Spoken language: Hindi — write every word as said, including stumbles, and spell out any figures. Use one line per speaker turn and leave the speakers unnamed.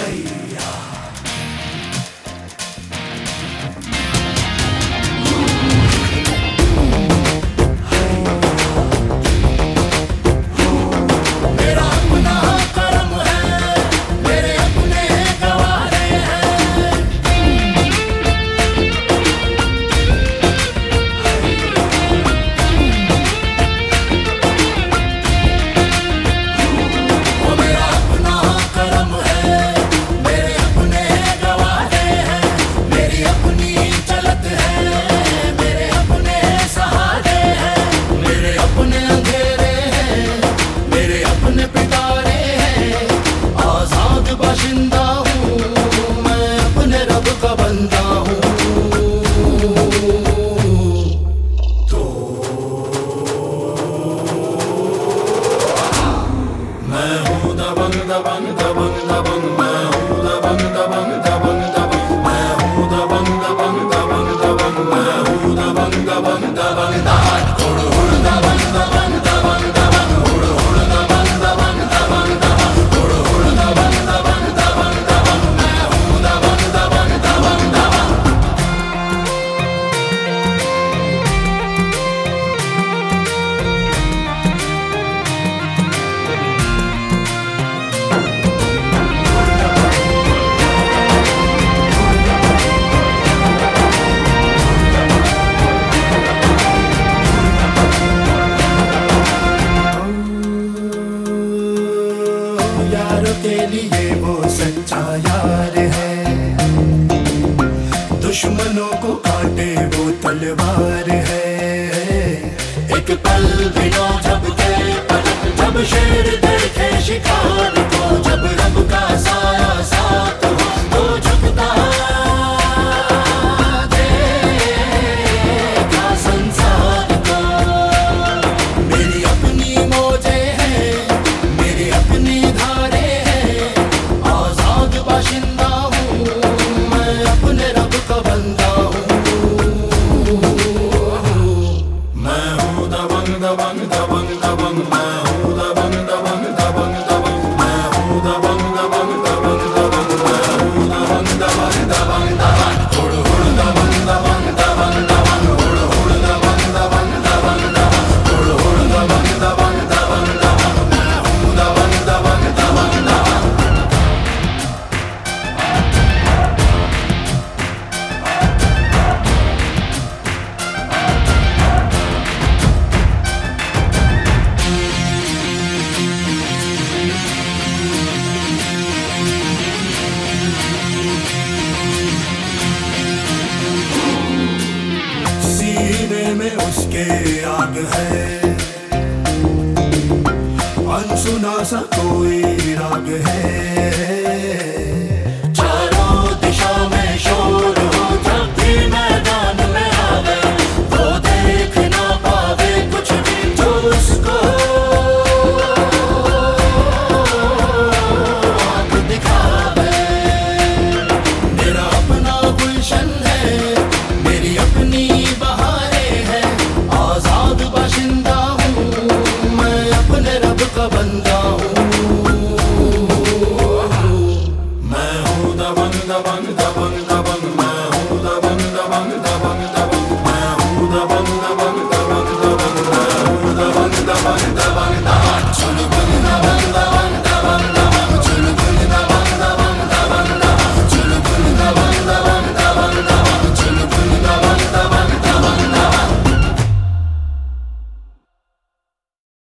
के लिए वो सच्चा यार है, दुश्मनों को काटे वो तलवार है। एक पल भी ना झपके पलक, जब शेर देखे शिकार को, जब रब का साया साथ हो तो झुकता देखा संसार को। मेरी अपनी मौजें हैं, मेरी अपनी धारे हैं, आजाद बाशिंदा हूँ मैं, अपने रब का बंदा हूँ। मैं हूँ दबंग दबंग दबंग दबंग, मैं हूँ दबंग दबंग दबंग दबंग, मैं हूँ दबंग दबंग दबंग दबंग, मैं हूँ दबंग दबंग दबंग दबंग, हुड़ हुड़ दबंग दबंग दबंग दबंग, हुड़ हुड़ दबंग दबंग दबंग दबंग, हुड़ हुड़ दबंग दबंग दबंग दबंग, मैं हूँ दबंग दबंग दबंग दबंग। सीने में उसके आग है, अनसुना सा कोई राग है। चारों दिशा में शोर हो, जब भी मैदान में आवे, वो देख ना पावे कुछ भी जो उसको आँख दिखावे। मेरा अपना गुलशन है, मेरी अपनी बहारें हैं, आजाद बाशिंदा हूँ मैं, अपने रब का बंदा हूँ। मैं हूँ दबंग दबंग दबंग